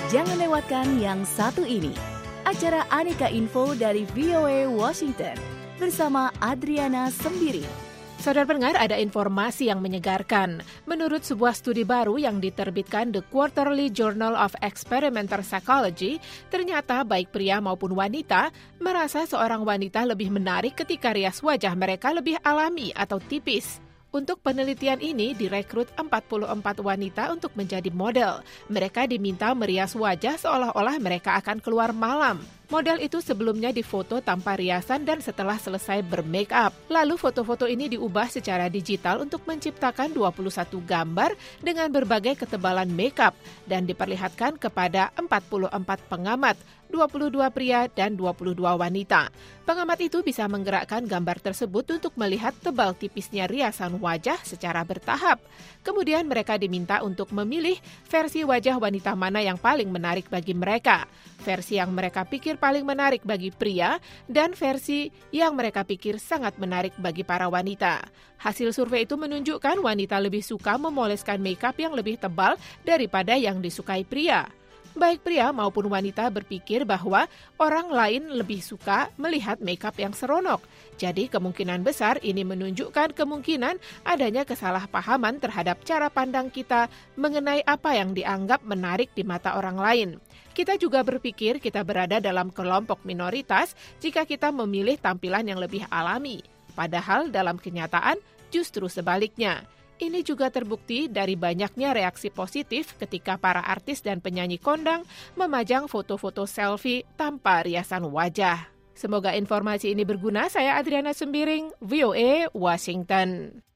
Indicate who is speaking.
Speaker 1: Jangan lewatkan yang satu ini. Acara Aneka Info dari VOA Washington bersama Adriana Sembiring.
Speaker 2: Saudara pendengar, ada informasi yang menyegarkan. Menurut sebuah studi baru yang diterbitkan The Quarterly Journal of Experimental Psychology, ternyata baik pria maupun wanita merasa seorang wanita lebih menarik ketika rias wajah mereka lebih alami atau tipis. Untuk penelitian ini direkrut 44 wanita untuk menjadi model. Mereka diminta merias wajah seolah-olah mereka akan keluar malam. Model itu sebelumnya difoto tanpa riasan dan setelah selesai bermake up. Lalu foto-foto ini diubah secara digital untuk menciptakan 21 gambar dengan berbagai ketebalan make up dan diperlihatkan kepada 44 pengamat, 22 pria dan 22 wanita. Pengamat itu bisa menggerakkan gambar tersebut untuk melihat tebal tipisnya riasan wajah secara bertahap. Kemudian mereka diminta untuk memilih versi wajah wanita mana yang paling menarik bagi mereka. Versi yang mereka pikir paling menarik bagi pria dan versi yang mereka pikir sangat menarik bagi para wanita. Hasil survei itu menunjukkan wanita lebih suka memoleskan makeup yang lebih tebal daripada yang disukai pria. Baik pria maupun wanita berpikir bahwa orang lain lebih suka melihat makeup yang seronok. Jadi kemungkinan besar ini menunjukkan kemungkinan adanya kesalahpahaman terhadap cara pandang kita mengenai apa yang dianggap menarik di mata orang lain. Kita juga berpikir kita berada dalam kelompok minoritas jika kita memilih tampilan yang lebih alami. Padahal dalam kenyataan justru sebaliknya. Ini juga terbukti dari banyaknya reaksi positif ketika para artis dan penyanyi kondang memajang foto-foto selfie tanpa riasan wajah. Semoga informasi ini berguna. Saya Adriana Sembiring, VOA Washington.